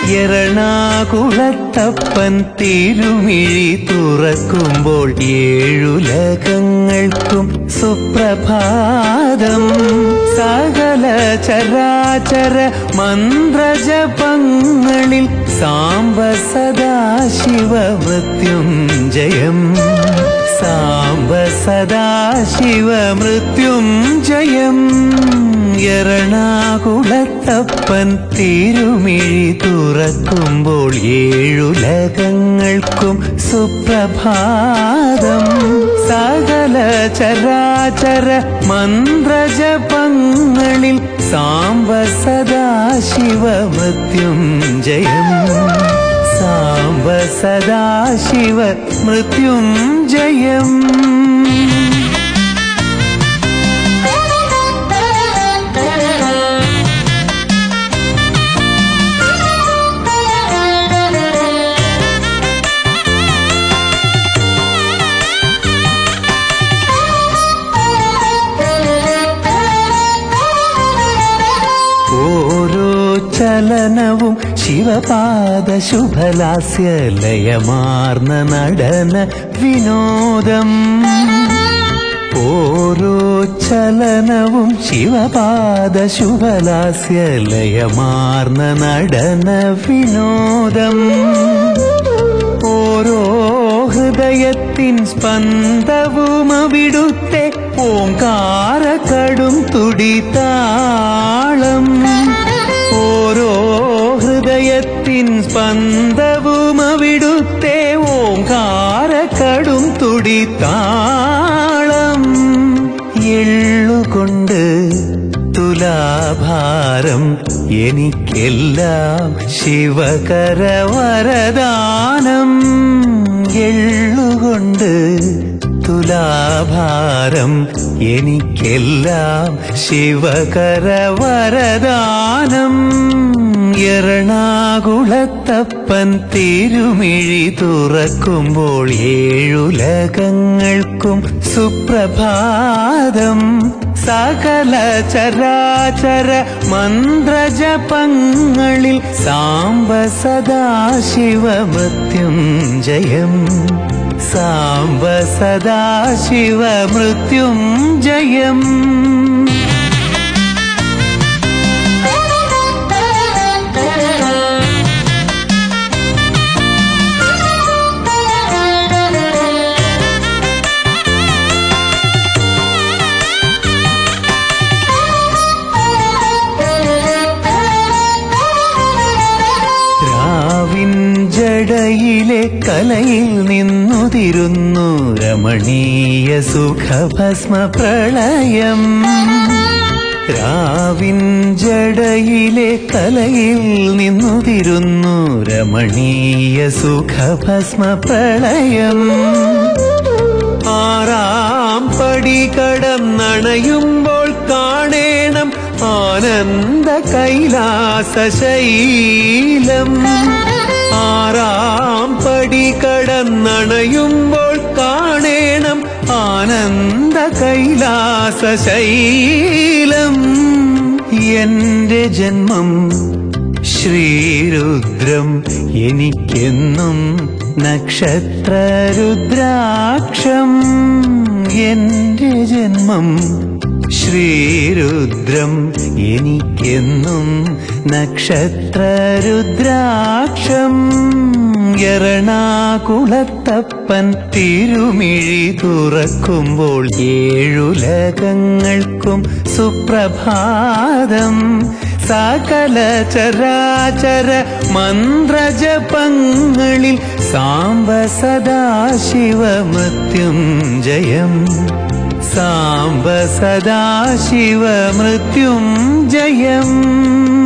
എറണാകുളത്തപ്പൻ തിരുമിഴി തുറക്കുമ്പോൾ ഏഴുലകങ്ങൾക്കും സുപ്രഭാതം. സകല ചരാചര മന്ത്രജപങ്ങളിൽ സാംബ സദാശിവ മൃത്യുഞ്ജയം. സാംബ സദാശിവ മൃത്യുഞ്ജയം. എറണാകുളത്തപ്പൻ തിരുമിഴി തുറക്കുമ്പോൾ ഏഴുലകങ്ങൾക്കും സുപ്രഭാതം. സകല ചരാചര മന്ത്രജപങ്ങളിൽ സാംബ സദാശിവ മൃത്യുഞ്ജയം. സാംബ സദാശിവ മൃത്യുഞ്ജയം. ഓരോ ചലനവും ശിവപാദ ശുഭലാസ്യലയമാർന്ന നടന വിനോദം. ഓരോ ചലനവും ശിവപാദ ശുഭലാസ്യലയമാർന്ന നടന വിനോദം. ഓരോ ഹൃദയത്തിൻ സ്പന്ദവും അവിടുത്തെ ഓംകാരക്കടും തുടിതാളം. ഓരോ ഹൃദയത്തിൻ സ്പന്ദവും അവിടുത്തെ ഓംകാരക്കടും തുടിതാളം. എള്ളുകൊണ്ട് തുലാഭാരം എനിക്കെല്ലാം ശിവകരവരദാനം. എള്ളുകൊണ്ട് തുലാഭാരം എനിക്കെല്ലാം ശിവകരവരദാനം. എറണാകുളത്തപ്പൻ തിരുമിഴി തുറക്കുമ്പോൾ ഏഴുലകങ്ങൾക്കും സുപ്രഭാതം. സകല ചരാചര മന്ത്രജപങ്ങളിൽ സാംബ സദാശിവ മൃത്യുഞ്ജയം. സാംബ സദാശിവ മൃത്യുഞ്ജയം. ജടയിലെ കലയിൽ നിന്നുതിരുന്നു രമണീയ സുഖഭസ്മ പ്രളയം. രാവിൻ ജടയിലെ കലയിൽ നിന്നുതിരുന്നു രമണീയ സുഖഭസ്മ പ്രളയം. ആറാം പടി കടന്നണയുമ്പോൾ കാണേണം ആനന്ദ കൈലാസശൈലം. ആറാം പടി കടന്നണയുമ്പോൾ കാണേണം ആനന്ദ കൈലാസശൈലം. എന്റെ ജന്മം ശ്രീരുദ്രം എനിക്കെന്നും നക്ഷത്രരുദ്രാക്ഷം. എന്റെ ജന്മം ശ്രീരുദ്രം എനിക്കെന്നും നക്ഷത്രരുദ്രാക്ഷം. എറണാകുളത്തപ്പൻ തിരുമിഴി തുറക്കുമ്പോൾ ഏഴുലകങ്ങൾക്കും സുപ്രഭാതം. സകല ചരാചര മന്ത്രജപങ്ങളിൽ സാംബ സദാശിവ മൃത്യുഞ്ജയം. സാംബ സദാശിവ മൃത്യുഞ്ജയം.